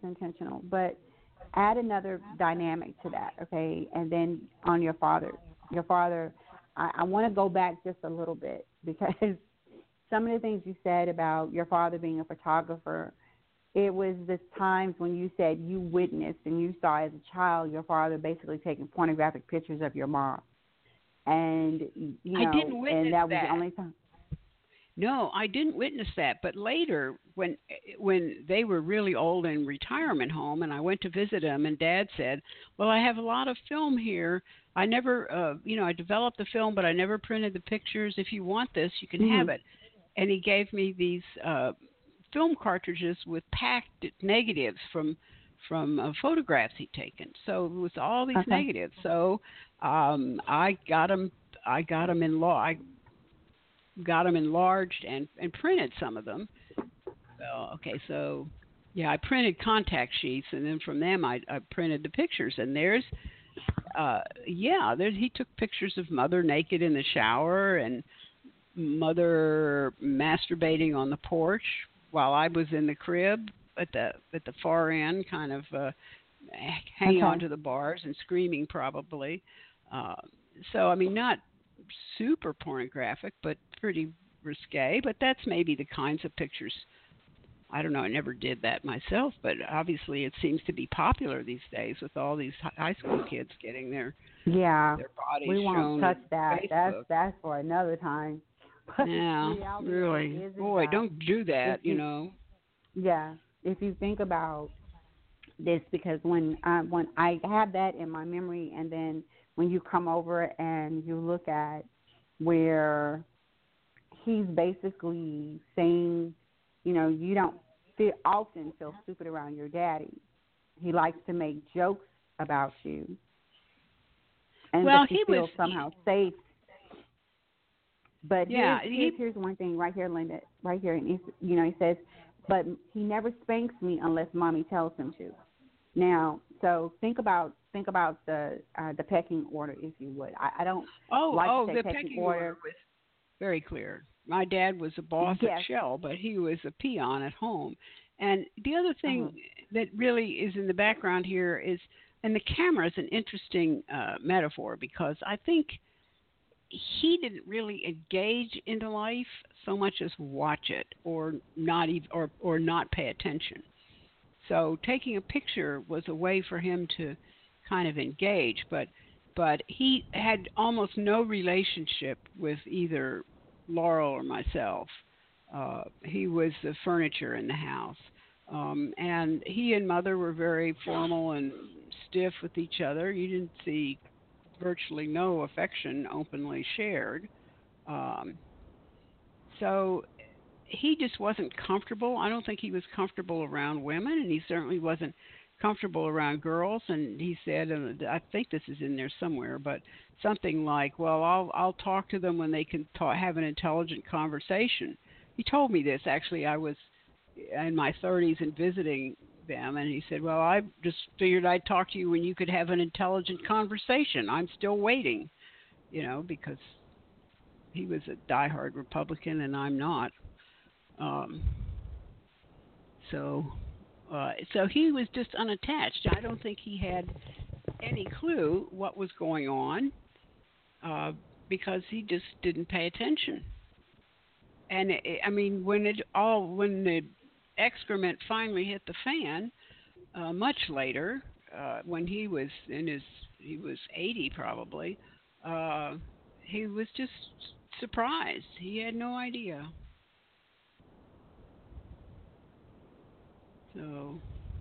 But add another dynamic to that, okay? And then on your father's your father. I want to go back just a little bit because some of the things you said about your father being a photographer, it was the times when you said you witnessed and you saw as a child your father basically taking pornographic pictures of your mom. And, I didn't witness and that was that. the only time. No, I didn't witness that. But later, when they were really old in retirement home, and I went to visit them, and Dad said, "Well, I have a lot of film here. I never, I developed the film, but I never printed the pictures. If you want this, you can have it." And he gave me these film cartridges with packed negatives from photographs he'd taken. So it was all these negatives. So I got them. I got them enlarged and printed some of them. So yeah, I printed contact sheets, and then from them I printed the pictures. And there's he took pictures of Mother naked in the shower and Mother masturbating on the porch while I was in the crib at the far end, kind of hanging onto the bars and screaming probably. So I mean, not super pornographic, but pretty risque. But that's maybe the kinds of pictures. I don't know. I never did that myself, but obviously it seems to be popular these days with all these high school kids getting their bodies we won't shown touch that. Facebook. That's for another time. But yeah, really. Boy, don't do that. Yeah, if you think about this, because when I have that in my memory, and then when you come over and you look at where he's basically saying, you don't often feel stupid around your daddy. He likes to make jokes about you. And he feels somehow safe. But here's one thing right here, Linda, right here. And he says, but he never spanks me unless Mommy tells him to. Now, so think about the pecking order, if you would. I don't like to say the pecking order was very clear. My dad was a boss at Shell, but he was a peon at home. And the other thing that really is in the background here is, and the camera is an interesting metaphor, because I think he didn't really engage into life so much as watch it, or not even, or not pay attention. So taking a picture was a way for him to kind of engage, but he had almost no relationship with either Laurel or myself. He was the furniture in the house. And he and Mother were very formal and stiff with each other. You didn't see virtually no affection openly shared. So he just wasn't comfortable. I don't think he was comfortable around women, and he certainly wasn't comfortable around girls. And he said, and I think this is in there somewhere, but something like, well, I'll talk to them when they can have an intelligent conversation. He told me this. Actually, I was in my 30s and visiting them, and he said, well, I just figured I'd talk to you when you could have an intelligent conversation. I'm still waiting, because he was a diehard Republican and I'm not. So he was just unattached. I don't think he had any clue what was going on, because he just didn't pay attention. And when the excrement finally hit the fan, much later, when he was 80 probably, he was just surprised. He had no idea. So,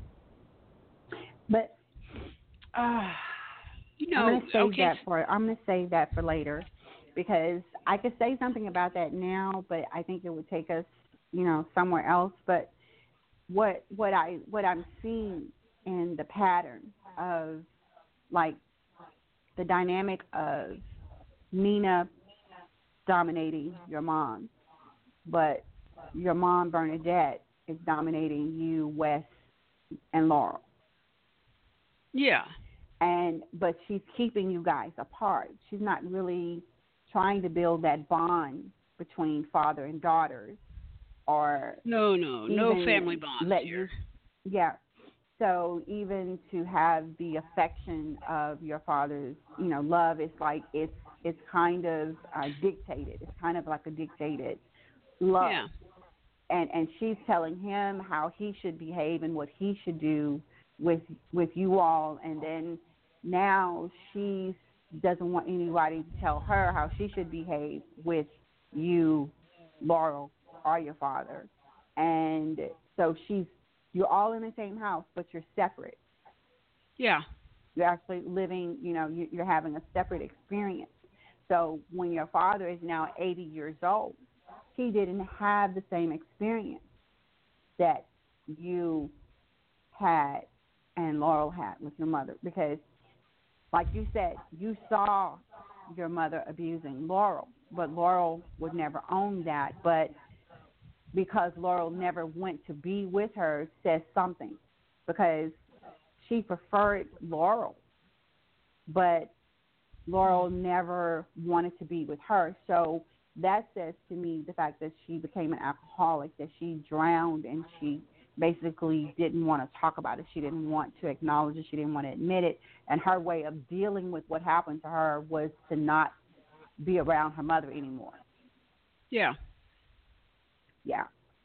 but I'm going to save that for later, because I could say something about that now, but I think it would take us, somewhere else. But what I'm seeing in the pattern of, like, the dynamic of Nina dominating your mom, but your mom, Bernadette, is dominating you, Wes, and Laurel. Yeah. But she's keeping you guys apart. She's not really trying to build that bond between father and daughters, or no family bond here. So even to have the affection of your father's, love, it's like it's kind of dictated. It's kind of like a dictated love. Yeah. And she's telling him how he should behave and what he should do with you all, and then now she doesn't want anybody to tell her how she should behave with you, Laurel, or your father. And so you're all in the same house, but you're separate. Yeah. You're actually living, you're having a separate experience. So when your father is now 80 years old, he didn't have the same experience that you had and Laurel had with your mother, because, like you said, you saw your mother abusing Laurel, but Laurel would never own that. But because Laurel never went to be with her, says something, because she preferred Laurel, but Laurel never wanted to be with her. So that says to me the fact that she became an alcoholic, that she drowned, and she basically didn't want to talk about it. She didn't want to acknowledge it. She didn't want to admit it. And her way of dealing with what happened to her was to not be around her mother anymore. Yeah. Yeah.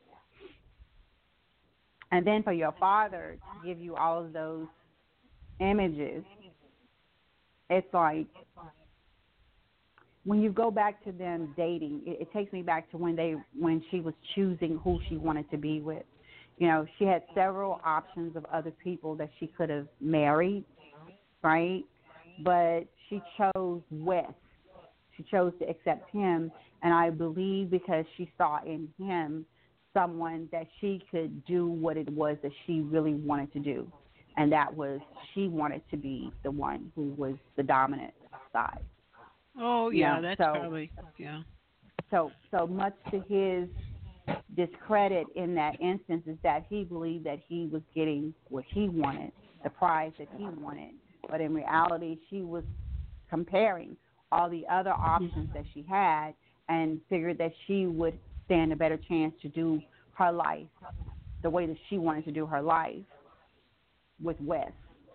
And then for your father to give you all of those images, it's like when you go back to them dating, it takes me back to when she was choosing who she wanted to be with. She had several options of other people that she could have married, right? But she chose Wes. She chose to accept him, and I believe because she saw in him someone that she could do what it was that she really wanted to do, and that was she wanted to be the one who was the dominant side. Oh, yeah, that's probably, yeah. So much to his discredit in that instance is that he believed that he was getting what he wanted, the prize that he wanted. But in reality, she was comparing all the other options that she had and figured that she would stand a better chance to do her life the way that she wanted to do her life with Wes.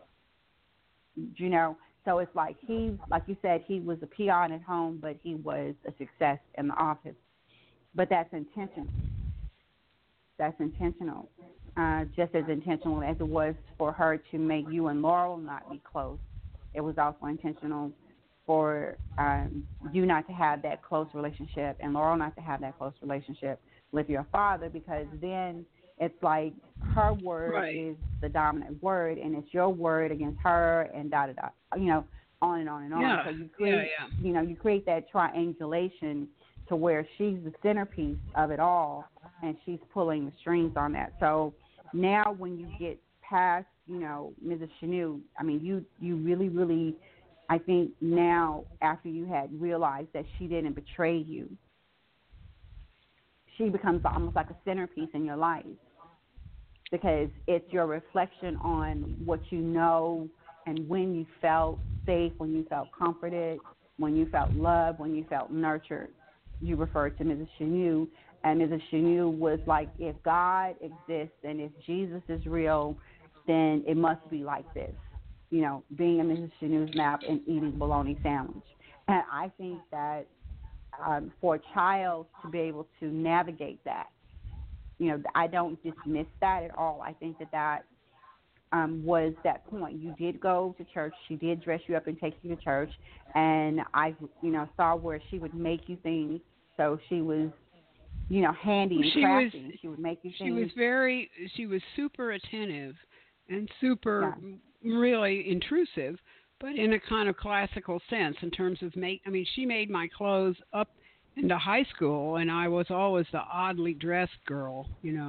So it's like like you said, he was a peon at home, but he was a success in the office. But that's intentional. That's intentional, just as intentional as it was for her to make you and Laurel not be close. It was also intentional for you not to have that close relationship and Laurel not to have that close relationship with your father, because then it's like her word is the dominant word, and it's your word against her, and on and on and on. Yeah. So you create, you create that triangulation to where she's the centerpiece of it all, and she's pulling the strings on that. So now when you get past, Mrs. Chanel, I mean, you really, really, I think now after you had realized that she didn't betray you, she becomes almost like a centerpiece in your life, because it's your reflection on what you know and when you felt safe, when you felt comforted, when you felt loved, when you felt nurtured. You referred to Mrs. Chanel, and Mrs. Chanel was like, if God exists and if Jesus is real, then it must be like this, being in Mrs. Chanel's map and eating bologna sandwich. And I think that for a child to be able to navigate that, I don't dismiss that at all. I think that was that point. You did go to church. She did dress you up and take you to church. And I, saw where she would make you things. So she was, handy and crafty. She would make you things. She was super attentive and super really intrusive, but in a kind of classical sense in terms of she made my clothes up into high school, and I was always the oddly dressed girl,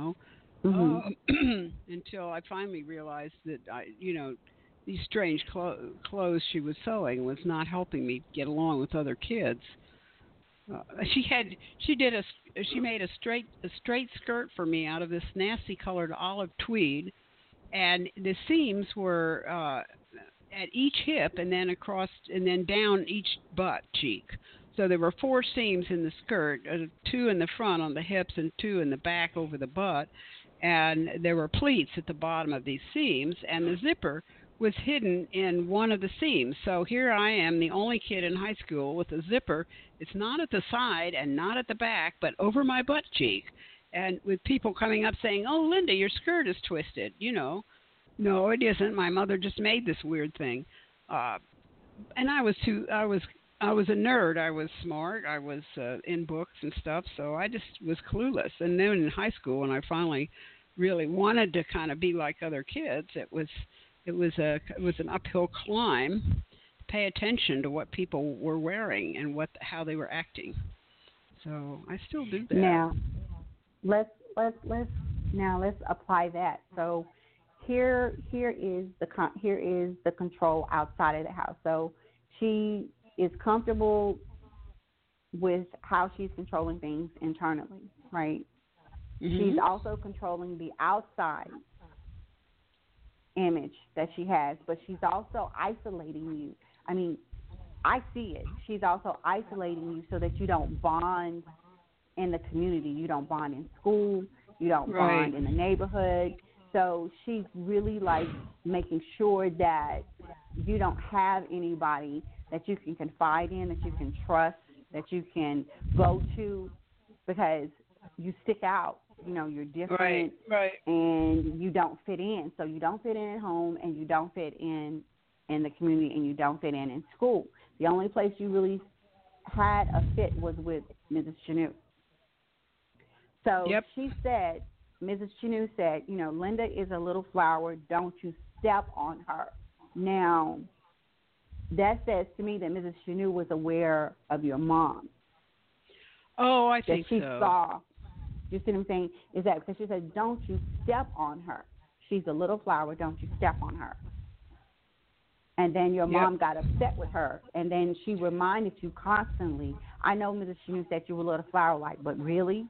until I finally realized that these strange clothes she was sewing was not helping me get along with other kids. She made a straight skirt for me out of this nasty colored olive tweed, and the seams were at each hip and then across and then down each butt cheek. So there were 4 seams in the skirt, 2 in the front on the hips and 2 in the back over the butt. and there were pleats at the bottom of these seams, and the zipper was hidden in one of the seams. So here I am, the only kid in high school with a zipper. It's not at the side and not at the back, but over my butt cheek. And with people coming up saying, "Oh, Linda, your skirt is twisted." No, it isn't. My mother just made this weird thing. And I was a nerd. I was smart. I was in books and stuff, so I just was clueless. And then in high school, when I finally really wanted to kind of be like other kids, it was an uphill climb to pay attention to what people were wearing and how they were acting. So I still do that. Now, let's apply that. So here is the control outside of the house. So she is comfortable with how she's controlling things internally, right? Mm-hmm. She's also controlling the outside image that she has, but she's also isolating you. I mean, I see it. She's also isolating you so that you don't bond in the community. You don't bond in school. You don't bond in the neighborhood. So she's really like making sure that you don't have anybody that you can confide in, that you can trust, that you can go to, because you stick out. You're different, and you don't fit in. So you don't fit in at home, and you don't fit in the community, and you don't fit in school. The only place you really had a fit was with Mrs. Chanu. So she said, Mrs. Chanu said, Linda is a little flower. Don't you step on her. Now, that says to me that Mrs. Chanu was aware of your mom. Oh, I think so. That she saw. You see what I'm saying? Is that because she said, don't you step on her. She's a little flower. Don't you step on her. And then your mom got upset with her. And then she reminded you constantly, I know Mrs. Chanu said you were a little flower-like, but really?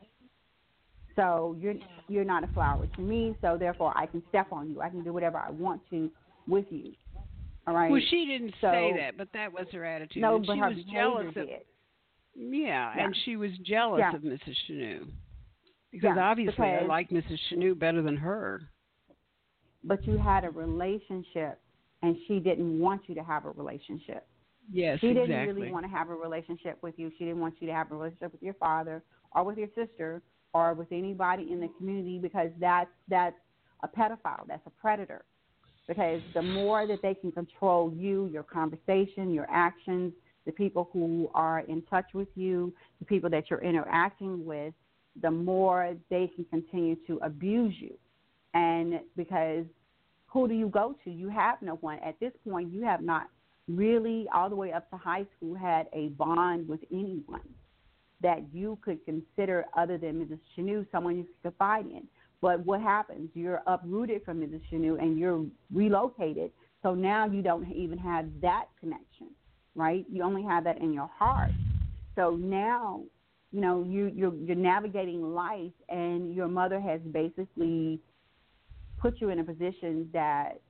So you're not a flower to me, so therefore I can step on you. I can do whatever I want to with you. All right? Well, she didn't say that, but that was her attitude. No, and but she her was jealous of did. Yeah, and she was jealous of Mrs. Chanu. Because obviously I like Mrs. Chanu better than her. But you had a relationship, and she didn't want you to have a relationship. Yes, she didn't really want to have a relationship with you. She didn't want you to have a relationship with your father or with your sister or with anybody in the community, because that's a pedophile. That's a predator. Because the more that they can control you, your conversation, your actions, the people who are in touch with you, the people that you're interacting with, the more they can continue to abuse you. And because who do you go to? You have no one. At this point, you have not really, all the way up to high school, had a bond with anyone that you could consider other than Mrs. Chanu, someone you could confide in. But what happens? You're uprooted from Mrs. Chanu and you're relocated. So now you don't even have that connection, right? You only have that in your heart. So now, you're navigating life, and your mother has basically put you in a position that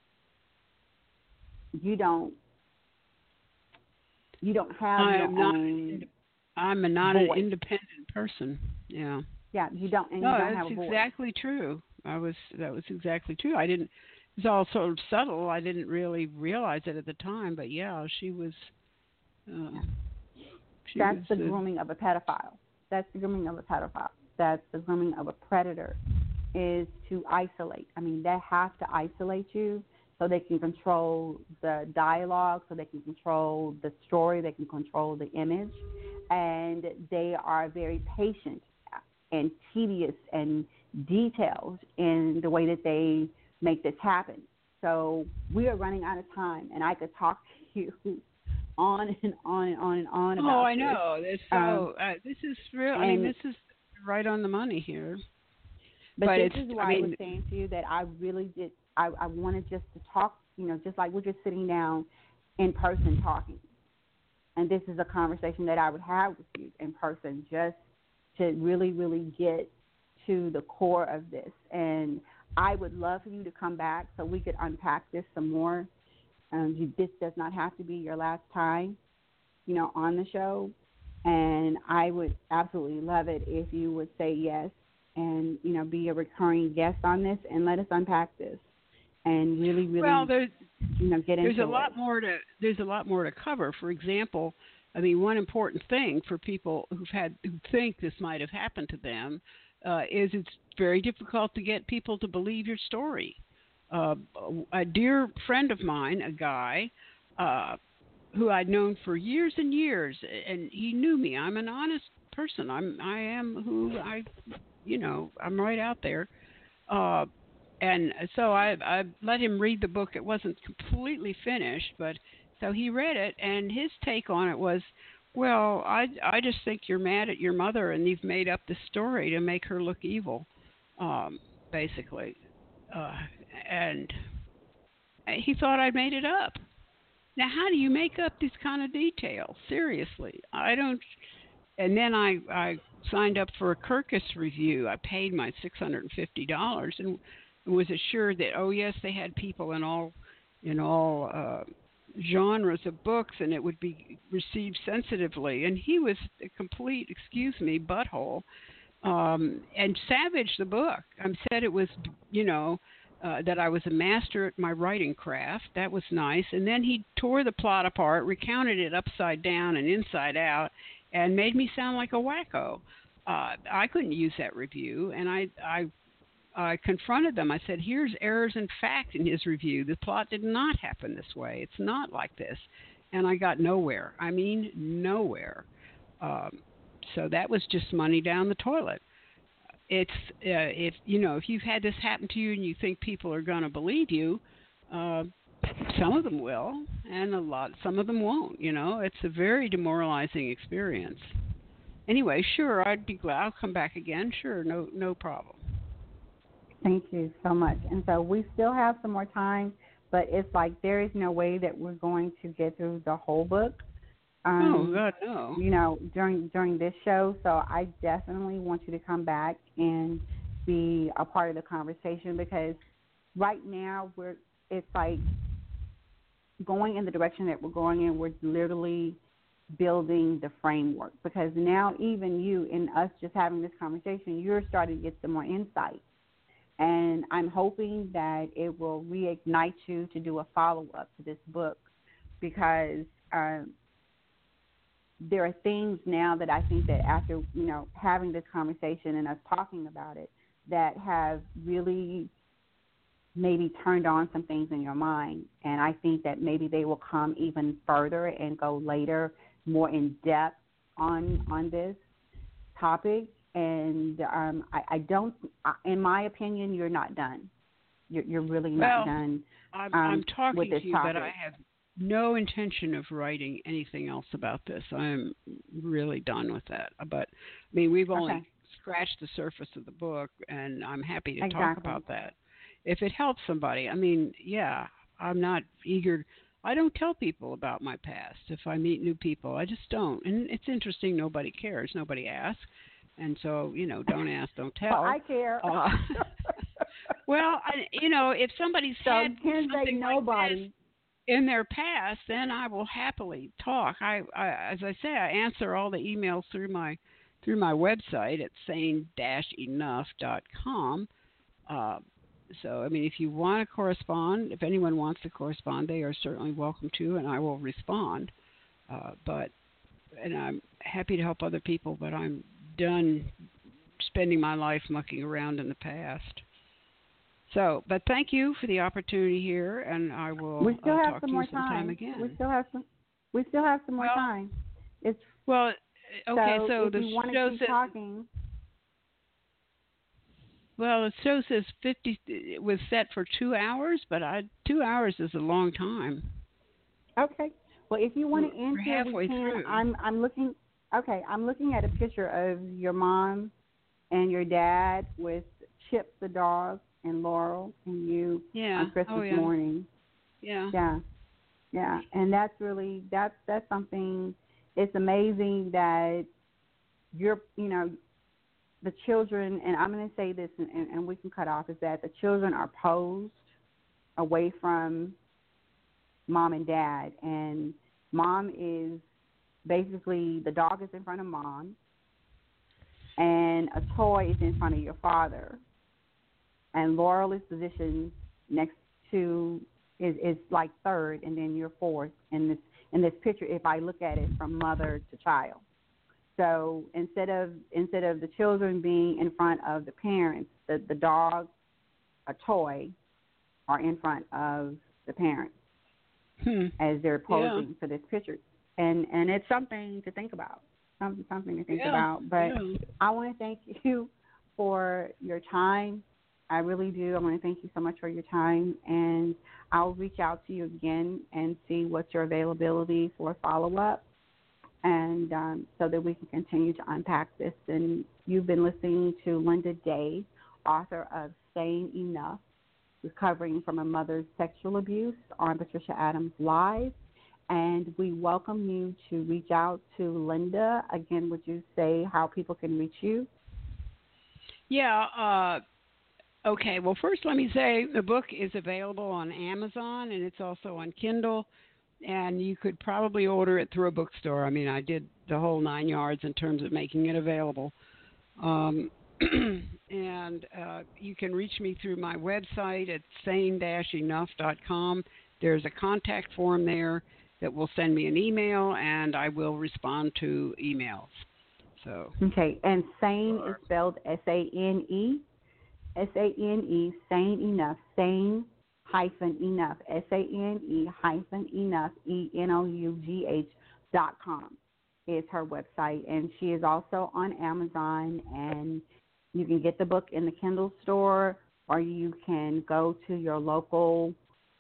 you don't have your own. I'm not an independent person. Yeah. Yeah, you don't. And you don't have a voice. That's exactly true. That was exactly true. It was all sort of subtle. I didn't really realize it at the time, but she was. That's the grooming of a pedophile. That's the grooming of a pedophile. That's the grooming of a predator, is to isolate. I mean, they have to isolate you so they can control the dialogue, so they can control the story, they can control the image. And they are very patient and tedious and detailed in the way that they make this happen. So we are running out of time, and I could talk to you on and on and on and on about I know. This is real. I mean, this is right on the money here. But this is why I was saying to you that I really did. I wanted just to talk, just like we're just sitting down in person talking. And this is a conversation that I would have with you in person, just to really, really get to the core of this. And I would love for you to come back so we could unpack this some more. This does not have to be your last time, on the show. And I would absolutely love it if you would say yes and be a recurring guest on this and let us unpack this and really, Well, get into it. there's a lot more to cover. For example, I mean, one important thing for people who think this might have happened to them is it's very difficult to get people to believe your story. A dear friend of mine, a guy who I'd known for years and years, and he knew me. I'm an honest person. I am who I'm right out there. And so I let him read the book. It wasn't completely finished, but so he read it, and his take on it was, well, I just think you're mad at your mother, and you've made up this story to make her look evil, basically. And he thought I'd made it up. Now, how do you make up these kind of details? Seriously, I don't. And then I signed up for a Kirkus review. I paid my $650 and was assured that, oh yes, they had people in all genres of books, and it would be received sensitively. And he was a complete, excuse me, butthole, and savaged the book. Said it was, that I was a master at my writing craft. That was nice. And then he tore the plot apart, recounted it upside down and inside out, and made me sound like a wacko. I couldn't use that review, and I confronted them. I said, here's errors in fact in his review. The plot did not happen this way. It's not like this. And I got nowhere. I mean, nowhere. So that was just money down the toilet. It's if you've had this happen to you and you think people are going to believe you, some of them will, and some of them won't. It's a very demoralizing experience. Anyway, sure, I'd be glad. I'll come back again. Sure, no problem. Thank you so much. And so we still have some more time, but it's like there is no way that we're going to get through the whole book. Oh God, no. During this show, so I definitely want you to come back and be a part of the conversation, because right now it's like going in the direction that we're going in. We're literally building the framework, because now even you and us just having this conversation, you're starting to get some more insight. And I'm hoping that it will reignite you to do a follow-up to this book, because there are things now that I think that after, having this conversation and us talking about it, that have really maybe turned on some things in your mind. And I think that maybe they will come even further and go later, more in depth on this topic. And I don't, in my opinion, you're not done. You're really not done. I'm talking with this to you, topic. but I have no intention of writing anything else about this. I'm really done with that. But I mean, we've only scratched the surface of the book, and I'm happy to talk about that if it helps somebody. I mean, yeah, I'm not eager. I don't tell people about my past. If I meet new people, I just don't. And it's interesting. Nobody cares. Nobody asks. And so, don't ask, don't tell. Well, I care. Well, if somebody's had something like this in their past, then I will happily talk. As I say, I answer all the emails through my website at sane-enough.com. So, I mean, if you want to correspond, if anyone wants to correspond, they are certainly welcome to, and I will respond. And I'm happy to help other people, but I'm done spending my life mucking around in the past. So, but thank you for the opportunity here, and I will talk to you sometime again. We still have some more time. Okay. So the show says talking. Well, the show says 50. It was set for 2 hours, but 2 hours is a long time. Okay. Well, if you want to answer, halfway through. I'm looking. Okay, I'm looking at a picture of your mom and your dad with Chip the dog and Laurel and you on Christmas morning. Yeah. And that's something. It's amazing that the children, and I'm going to say this, and we can cut off, is that the children are posed away from mom and dad, and mom is basically, the dog is in front of mom, and a toy is in front of your father, and Laurel is positioned next to is like third, and then you're fourth in this picture. If I look at it from mother to child, so instead of the children being in front of the parents, the dog, a toy, are in front of the parents as they're posing for this picture, and it's something to think about. Something to think about. But I want to thank you for your time. I really do. I want to thank you so much for your time, and I'll reach out to you again and see what's your availability for a follow-up, and so that we can continue to unpack this. And you've been listening to Linda Day, author of Sane Enough, Recovering from a Mother's Sexual Abuse, on Patricia Adams Live. And we welcome you to reach out to Linda. Again, would you say how people can reach you? Yeah. Okay. Well, first let me say the book is available on Amazon, and it's also on Kindle. And you could probably order it through a bookstore. I mean, I did the whole 9 yards in terms of making it available. And you can reach me through my website at sane-enough.com. There's a contact form there that will send me an email, and I will respond to emails. So okay, and sane is spelled S-A-N-E, Sane Enough, sane-enough, SANE-enough, ENOUGH.com is her website, and she is also on Amazon, and you can get the book in the Kindle store, or you can go to your local.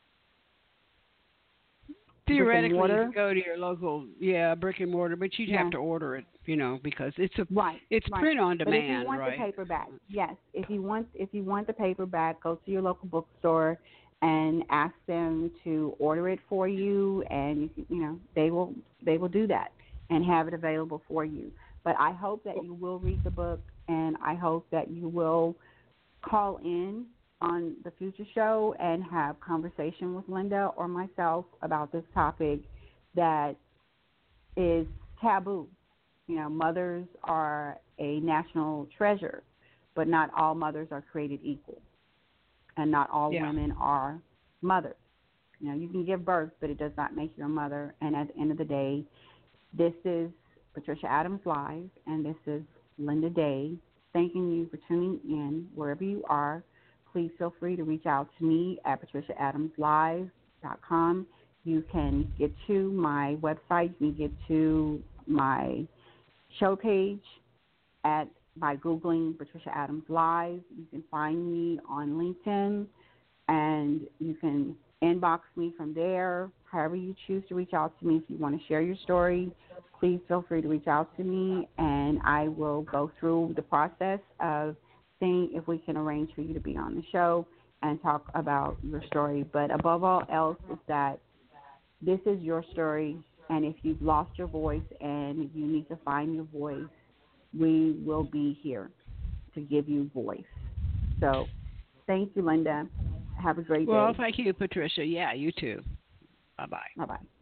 Theoretically, you could go to your local, brick and mortar, but you'd have to order it, because it's print on demand, but if you want the paperback, if you want the paperback, go to your local bookstore and ask them to order it for you, and they will do that and have it available for you. But I hope that you will read the book, and I hope that you will call in on the future show and have conversation with Linda or myself about this topic that is taboo. Mothers are a national treasure, but not all mothers are created equal, and not all women are mothers. You can give birth, but it does not make you a mother. And at the end of the day, this is Patricia Adams Live, and this is Linda Day, thanking you for tuning in wherever you are. Please feel free to reach out to me at patriciaadamslive.com. You can get to my website. You can get to my show page by Googling Patricia Adams Live. You can find me on LinkedIn, and you can inbox me from there. However you choose to reach out to me, if you want to share your story, please feel free to reach out to me, and I will go through the process of seeing if we can arrange for you to be on the show and talk about your story. But above all else is that this is your story, and if you've lost your voice and you need to find your voice, we will be here to give you voice. So thank you, Linda. Have a great day. Well, thank you, Patricia. Yeah, you too. Bye-bye. Bye-bye.